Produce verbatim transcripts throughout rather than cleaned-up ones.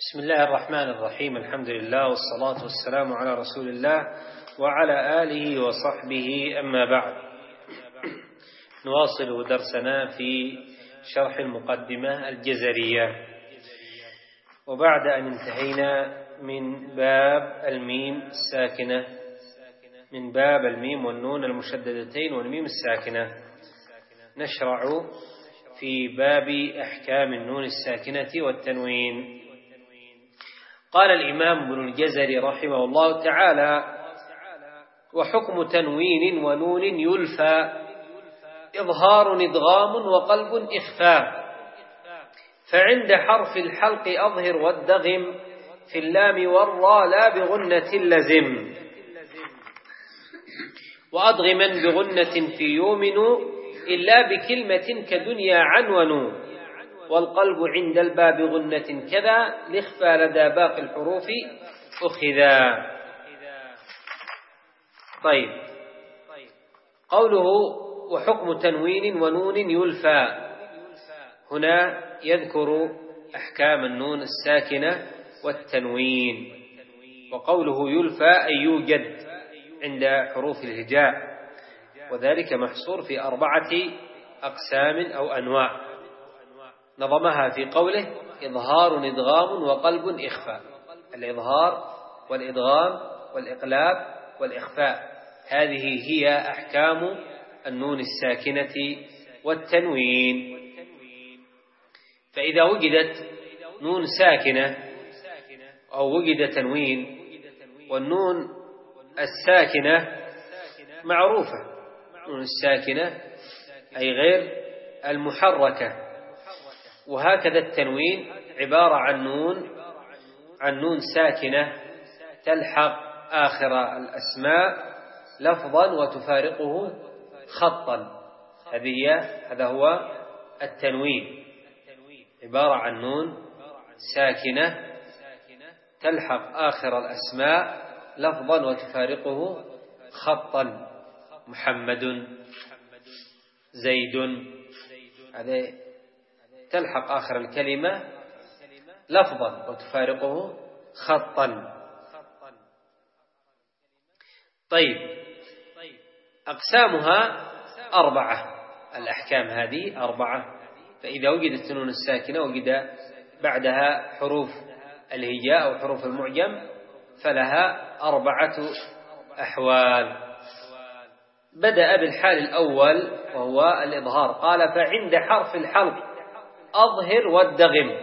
بسم الله الرحمن الرحيم. الحمد لله والصلاة والسلام على رسول الله وعلى آله وصحبه، أما بعد. نواصل درسنا في شرح المقدمة الجزرية، وبعد أن انتهينا من باب الميم الساكنة من باب الميم والنون المشددتين والميم الساكنة، نشرع في باب أحكام النون الساكنة والتنوين. قال الإمام ابن الجزري رحمه الله تعالى: وحكم تنوين ونون يلفى إظهار إدغام وقلب إخفاء، فعند حرف الحلق أظهر والدغم، في اللام والراء لا بغنة لزم، وأدغما بغنة في يؤمن إلا بكلمة كدنيا عنون، والقلب عند الباب غنة كذا، الإخفاء لدى باقي الحروف أخذا. طيب، قوله وحكم تنوين ونون يلفى، هنا يذكر أحكام النون الساكنة والتنوين. وقوله يلفى أي يوجد عند حروف الهجاء، وذلك محصور في أربعة أقسام أو أنواع، نظمها في قوله: إظهار إدغام وقلب إخفاء. الإظهار والإدغام والإقلاب والإخفاء، هذه هي أحكام النون الساكنة والتنوين. فإذا وجدت نون ساكنة أو وجد تنوين، والنون الساكنة معروفة، النون الساكنة أي غير المحركة، وهكذا التنوين عبارة عن نون عن نون ساكنة تلحق آخر الأسماء لفظا وتفارقه خطا. هذه هذا هو التنوين، عبارة عن نون ساكنة تلحق آخر الأسماء لفظا وتفارقه خطا. محمد، زيد، هذا تلحق آخر الكلمة لفظا وتفارقه خطا. طيب، أقسامها أربعة، الأحكام هذه أربعة. فإذا وجدت النون الساكنة وجد بعدها حروف الهجاء أو حروف المعجم، فلها أربعة أحوال. بدأ بالحال الأول وهو الإظهار، قال: فعند حرف الحلق أظهر والدغم.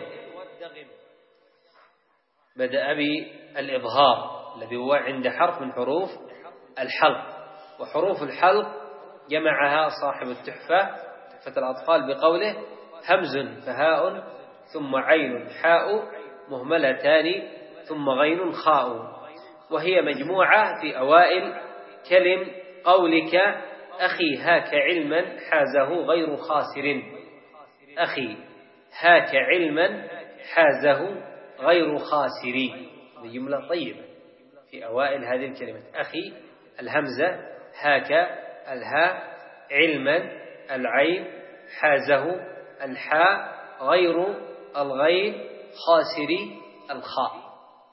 بدأ بالإظهار الذي هو عند حرف من حروف الحلق، وحروف الحلق جمعها صاحب التحفة تحفة الأطفال بقوله: همز فهاء ثم عين حاء مهملتان ثم غين خاء، وهي مجموعة في أوائل كلم قولك: أخي هاك علما حازه غير خاسر. أخي هاك علما حازه غير خاسر، جملة طيبة في أوائل هذه الكلمة. أخي الهمزة، هاك الهاء، علما العين، حازه الحاء، غير الغين، خاسر الخاء.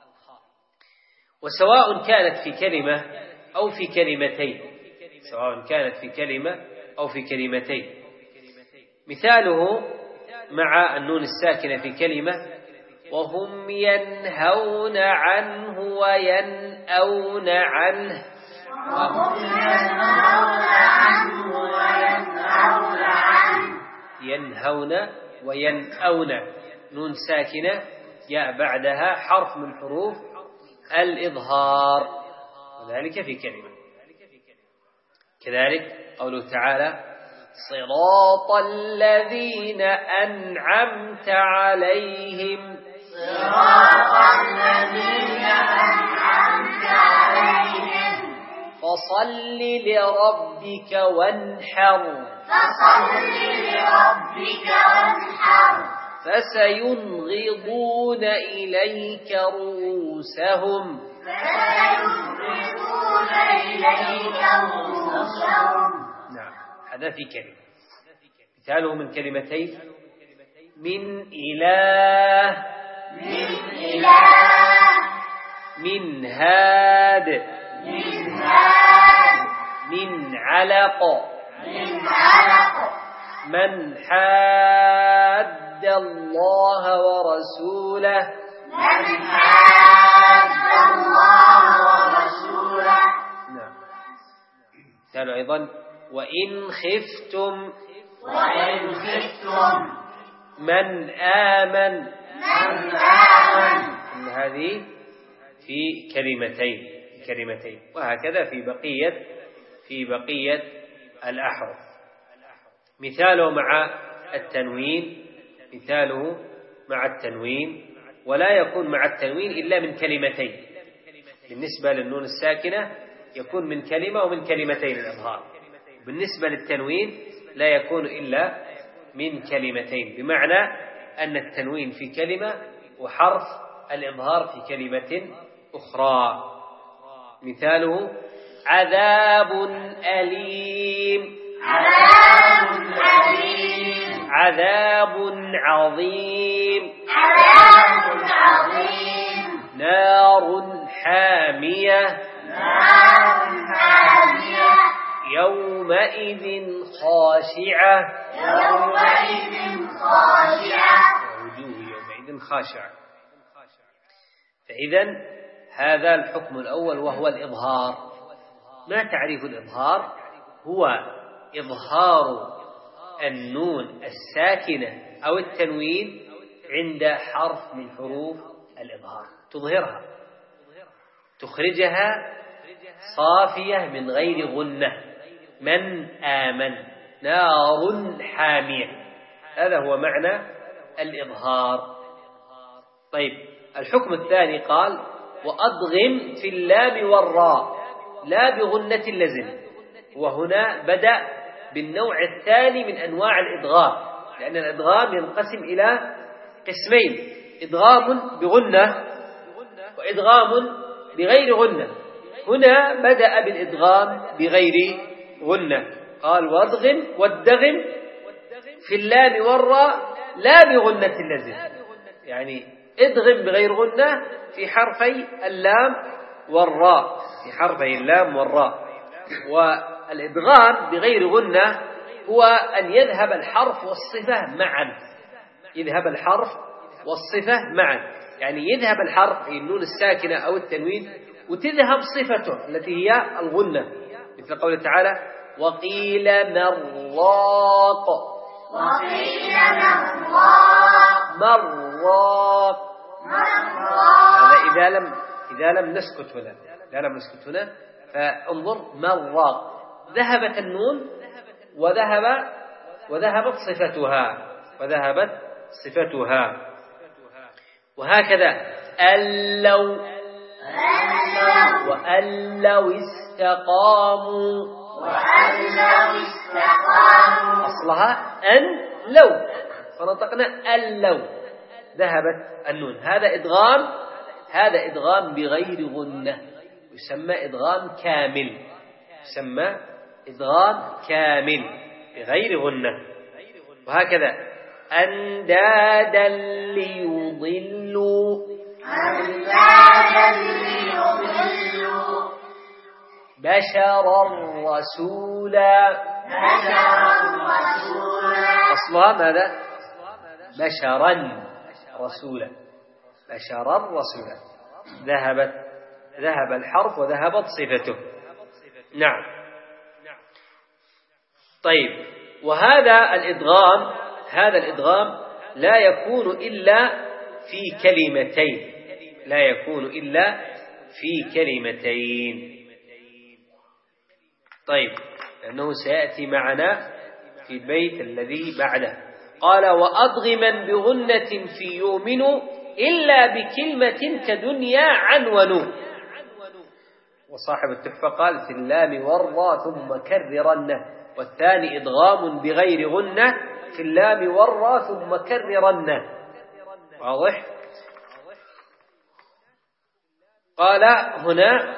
وسواء كانت في كلمة أو في كلمتين، سواء كانت في كلمة أو في كلمتين. مثاله مع النون الساكنة في كلمة: وهم ينهون عنه وينأون عنه. وهم ينهون عنه وينأون عنه. ينهون وينأون، نون ساكنة جاء بعدها حرف من حروف الإظهار، وذلك في كلمة. كذلك قوله تعالى: صراط الذين أنعمت عليهم. صراط الذين أنعمت عليهم. فصل لربك وانحر. فصل لربك وانحر. فسينغضون إليك رؤوسهم. فسينغضون إليك رؤوسهم. نعم، هذا في كلمة. مثاله من كلمتين: من إله من إله من هاد من هاد من علق من علق من حاد الله ورسوله من حاد الله ورسوله. نعم. مثال أيضا وإن خفتم وإن خفتم من آمن من آمن. إن هذه في كلمتين كلمتين وهكذا في بقية في بقية الأحرف. مثاله مع التنوين مثاله مع التنوين ولا يكون مع التنوين إلا من كلمتين. بالنسبة للنون الساكنة يكون من كلمة ومن كلمتين الإظهار. بالنسبة للتنوين لا يكون إلا من كلمتين بمعنى أن التنوين في كلمة وحرف الإظهار في كلمة أخرى. مثاله عذاب أليم عذاب أليم عذاب عظيم عذاب عظيم نار حامية نار حامية يومئذ خاشعة يومئذ خاشعة ووجوه يومئذ خاشعة. فإذا هذا الحكم الأول وهو الإظهار. ما تعريف الإظهار؟ هو إظهار النون الساكنة أو التنوين عند حرف من حروف الإظهار تظهرها تخرجها صافية من غير غنة. من آمن نار حامية هذا هو معنى الإظهار. طيب الحكم الثاني قال وأضغم في اللام والراء لا بغنة اللزم. وهنا بدأ بالنوع الثاني من أنواع الإدغام لأن الإدغام ينقسم إلى قسمين إدغام بغنة وإدغام بغير غنة. هنا بدأ بالإدغام بغير غنة قال وأضغم والدغم في اللام والراء لا بغنة اللزم يعني ادغم بغير غنة في حرفي اللام والراء في حرفي اللام والراء. والإدغام بغير غنة هو أن يذهب الحرف والصفة معا يذهب الحرف والصفة معا يعني يذهب الحرف في النون الساكنة أو التنوين وتذهب صفته التي هي الغنة مثل قوله تعالى وقيل مراق وقيل مراق مراق هذا إذا لم إذا لم نسكت هنا إذا لم نسكت هنا فانظر مراق ذهبت النون وذهب وذهبت صفتها وذهبت صفتها. وهكذا ألو وأن لو استقاموا وأن لو استقاموا أصلها أن لو فنطقنا أن لو ذهبت النون. هذا إدغام هذا إدغام بغير غنة يسمى إدغام كامل يسمى إدغام كامل بغير غنة. وهكذا أندادا ليضلوا أندادا ليضلوا بشرا رسولا بشرا رسولا أصلها ماذا؟ بشرا رسولا بشرا رسولا ذهبت ذهب الحرف وذهبت صفته. نعم. طيب وهذا الإدغام هذا الإدغام لا يكون إلا في كلمتين لا يكون إلا في كلمتين. طيب لأنه سيأتي معنا في البيت الذي بعده قال وأضغما بغنة في يؤمن إلا بكلمة كدنيا عنون. وصاحب التحفة قال في اللام والراء ثم كررنه والثاني إدغام بغير غنة في اللام والراء ثم كررنه. واضح؟ قال هنا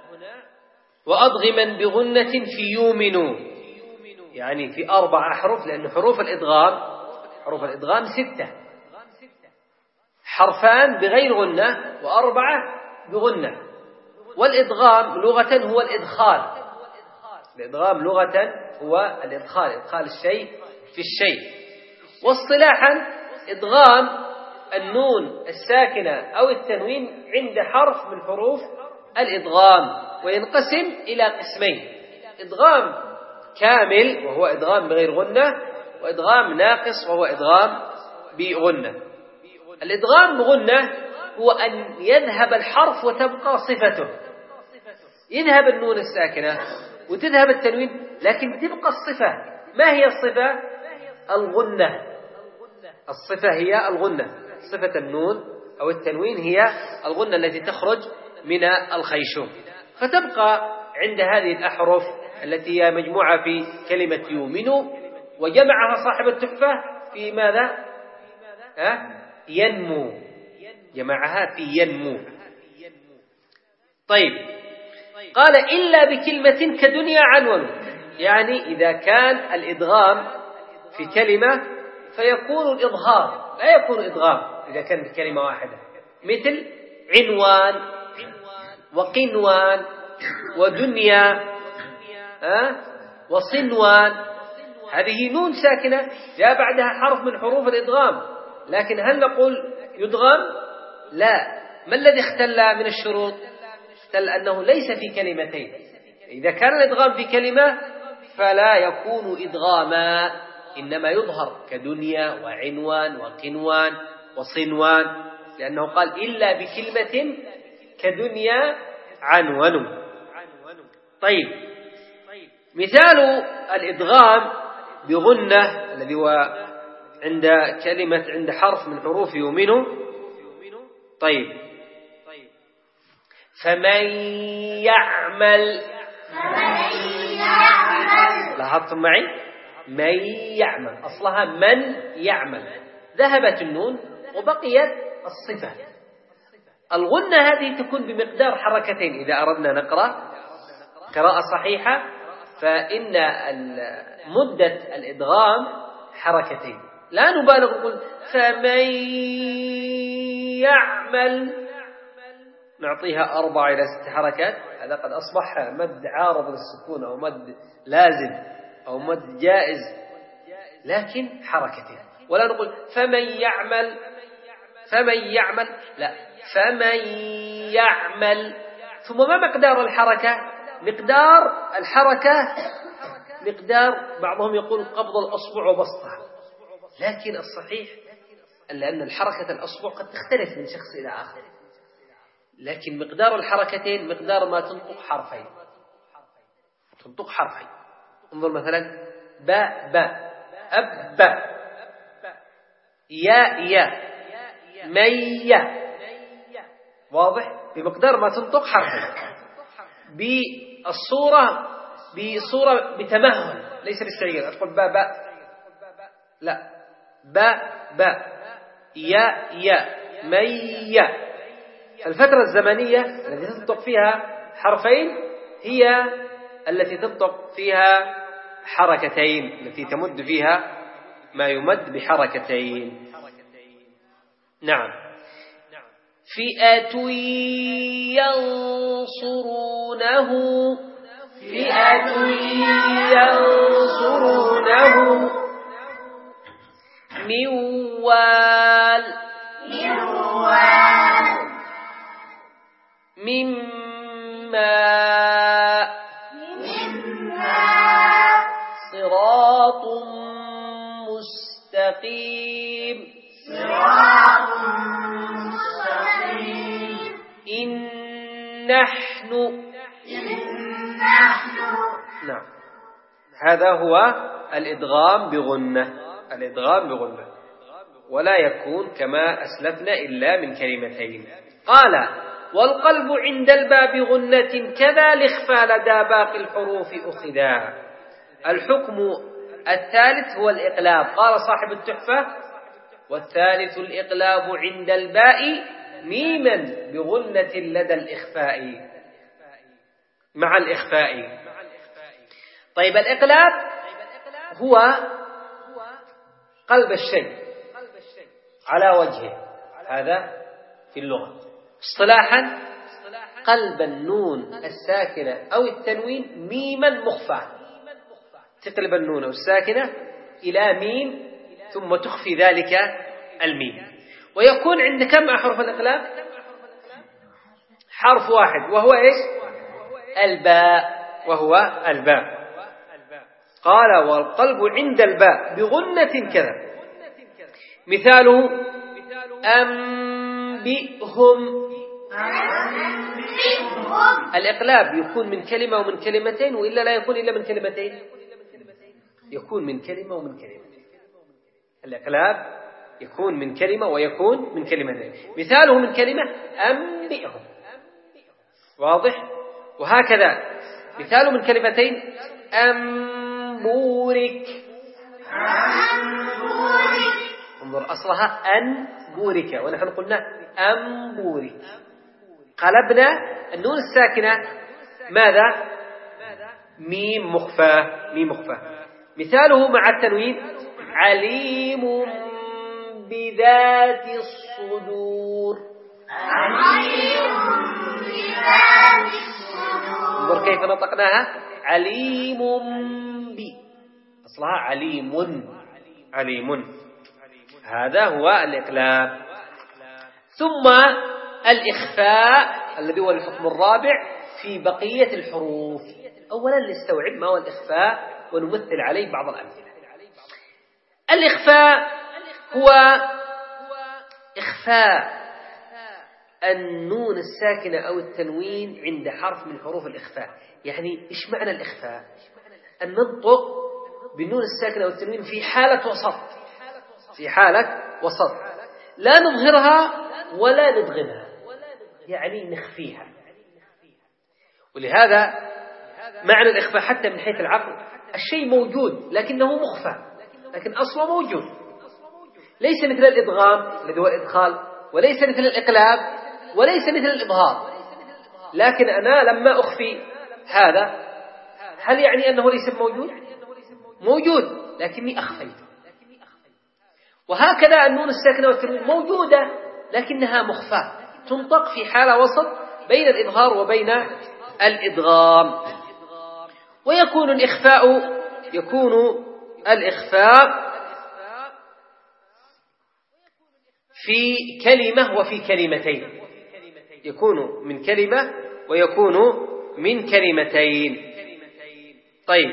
وأضغما بغنة في يؤمن يعني في أربع أحرف لأن حروف الإدغام حروف الإدغام ستة حرفان بغير غنة وأربعة بغنة. والإدغام لغة هو الإدخال، الإدغام لغة هو الإدخال، إدخال الشيء في الشيء. واصطلاحا إدغام النون الساكنة أو التنوين عند حرف من حروف الإدغام، وينقسم إلى قسمين: إدغام كامل وهو إدغام بغير غنة، وإدغام ناقص وهو إدغام بغنة. الإدغام بغنة هو أن يذهب الحرف وتبقى صفته، يذهب النون الساكنة وتذهب التنوين لكن تبقى الصفة. ما هي الصفة؟ الغنة. الصفة هي الغنة، صفة النون أو التنوين هي الغنة التي تخرج من الخيشوم، فتبقى عند هذه الأحرف التي هي مجموعة في كلمة يؤمن، وجمعها صاحب التحفة في ماذا؟ ها؟ ينمو، جمعها في ينمو. طيب، قال إلا بكلمة كدنيا عنون، يعني إذا كان الإدغام في كلمة فيكون الإظهار لا يكون إدغام إذا كان في كلمة واحدة، مثل عنوان وقنوان ودنيا أه؟ وصنوان، هذه نون ساكنة جاء بعدها حرف من حروف الإدغام، لكن هل نقول يدغم؟ لا. ما الذي اختل من الشروط؟ اختل أنه ليس في كلمتين. إذا كان الإدغام في كلمة فلا يكون إدغاما، إنما يظهر كدنيا وعنوان وقنوان وصنوان، لأنه قال إلا بكلمة كدنيا عنون. طيب، مثال الإدغام بغنة الذي هو عند كلمة عند حرف من حروف يؤمن. طيب، فمن يعمل، لاحظتم معي؟ من يعمل أصلها من يعمل، ذهبت النون وبقيت الصفة. الغنة هذه تكون بمقدار حركتين. إذا أردنا نقرأ قراءة صحيحة فإن مدة الإدغام حركتين، لا نبالغ نقول فمن يعمل نعطيها أربع إلى ست حركات، هذا قد أصبح مد عارض للسكون أو مد لازم أو مد جائز، لكن حركتين. ولا نقول فمن يعمل فمن يعمل، لا، فمن يعمل. ثم ما مقدار الحركة؟ مقدار الحركة مقدار بعضهم يقول قبض الأصبع وبسطها، لكن الصحيح لأن الحركة الأصبع قد تختلف من شخص إلى آخر، لكن مقدار الحركتين مقدار ما تنطق حرفين، تنطق حرفين. انظر مثلا باء باء، أب باء، يا يا، مي، واضح؟ بمقدار ما تنطق حرفين، بالصورة بصورة بتمهل، ليس بالسريع. أقول باء باء، لا، باء باء، يا يا، مي. الفترة الزمنية التي تنطق فيها حرفين هي التي تنطق فيها حركتين، التي تمد فيها ما يمد بحركتين. نعم. فئة ينصرونه، فئة ينصرونه من وال، مما صراط مستقيم، إن نحن، نعم. هذا هو الإدغام بغنة، الإدغام بغنة، ولا يكون كما أسلفنا إلا من كلمتين. قال والقلب عند الباء بغنة كذا الإخفاء لدى باقي الحروف أخذا. الحكم الثالث هو الإقلاب. قال صاحب التحفة والثالث الإقلاب عند الباء ميما بغنة لدى الإخفاء، مع الإخفاء. طيب، الإقلاب هو قلب الشيء على وجهه، هذا في اللغة. اصطلاحا قلب النون الساكنة أو التنوين ميما مخفى، تقلب النون الساكنة إلى ميم ثم تخفي ذلك الميم. ويكون عند كم أحرف الإقلاب؟ حرف واحد وهو إيش؟ الباء، وهو الباء. قال والقلب عند الباء بغنة كذا. مثاله أنبئهم. الإقلاب يكون من كلمة ومن كلمتين، وإلا لا يكون إلا من كلمتين، يكون من كلمة ومن كلمتين. الإقلاب يكون من كلمة ويكون من كلمتين. مثاله من كلمة أنبئهم، واضح؟ وهكذا مثاله من كلمتين أنبورك. انظر أصلها أنبورك، ونحن قلنا أنبورك. قلبنا النون الساكنة ماذا؟ ميم مخفى، ميم مخفى. مثاله مع التنوين عليم بذات الصدور. عليم بذات الصدور. انظر كيف نطقناها، عليم ب، أصلها عليم، عليم. هذا هو الإقلاب. ثم الإخفاء الذي هو الحكم الرابع في بقية الحروف. أولا نستوعب ما هو الإخفاء ونمثل عليه بعض الأمثلة. الإخفاء هو إخفاء النون الساكنة أو التنوين عند حرف من حروف الإخفاء. يعني إيش معنى الإخفاء؟ أن ننطق بالنون الساكنة أو التنوين في حالة وسط، في حالة وسط، لا نظهرها ولا ندغمها، يعني نخفيها. ولهذا معنى الإخفاء حتى من حيث العقل، الشيء موجود لكنه مخفى، لكن أصله موجود، ليس مثل الإدغام الذي هو الإدخال، وليس مثل الإقلاب، وليس مثل الإظهار. لكن أنا لما أخفي هذا، هل يعني أنه ليس موجود؟ موجود لكني أخفيته. وهكذا النون الساكنة والتنوين موجودة لكنها مخفاة، تنطق في حالة وسط بين الإظهار وبين الإدغام. ويكون الإخفاء يكون الإخفاء في كلمة وفي كلمتين، يكون من كلمة ويكون من كلمتين. طيب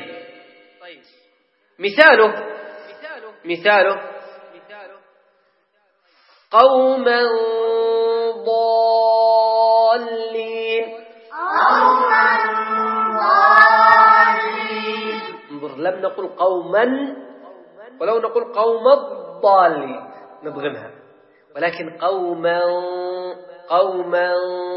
مثاله مثاله قوما ضالين. قوما ضالين. انظر، لم نقل قوما، ولو نقول قوما ضالين نضغمها، ولكن قوما قوما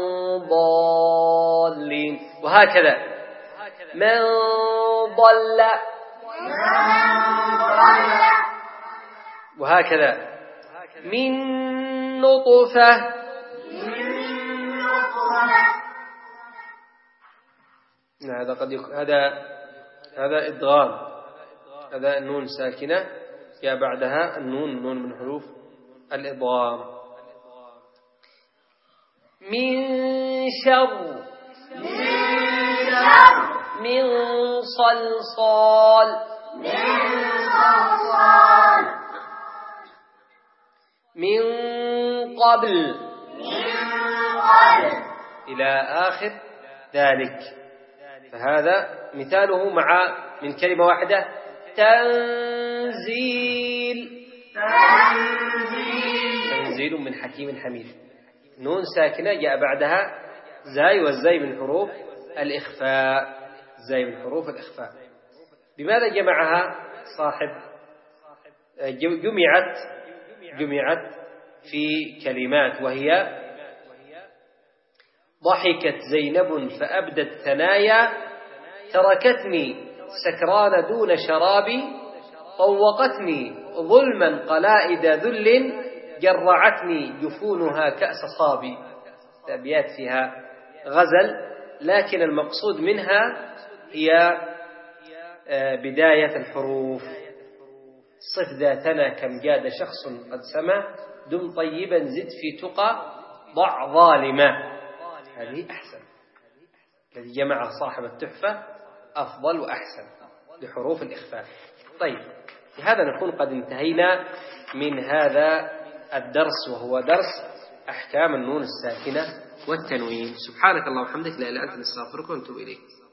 ضالين. وهكذا من ضل، وهكذا من نطفة. هذا قد يكون هذا هذا إدغام، هذا النون ساكنة جاء بعدها النون، نون من حروف الإدغام. من شر، من صلصال، من قبل، إلى آخر ذلك. فهذا مثاله مع من كلمة واحدة تنزيل. تنزيل من حكيم حميد، نون ساكنة جاء بعدها زاي، والزاي من حروف الإخفاء، زاي من حروف الإخفاء. بماذا جمعها صاحب؟ جمعت جمعت في كلمات، وهي ضحكت زينب فأبدت ثنايا، تركتني سكران دون شرابي، طوقتني ظلما قلائد ذل، جرعتني جفونها كأس صابي. أبيات فيها غزل، لكن المقصود منها هي بداية الحروف. صف ذاتنا كم جاد شخص قد سما، دم طيبا زد في تقى ضع ظالما. هذه أحسن. الذي جمع صاحب التحفة أفضل وأحسن لحروف الإخفاء. طيب، بهذا نكون قد انتهينا من هذا الدرس، وهو درس أحكام النون الساكنة والتنوين. سبحانك اللهم وبحمدك، لا إله إلا أنت، نستغفرك ونتوب إليك.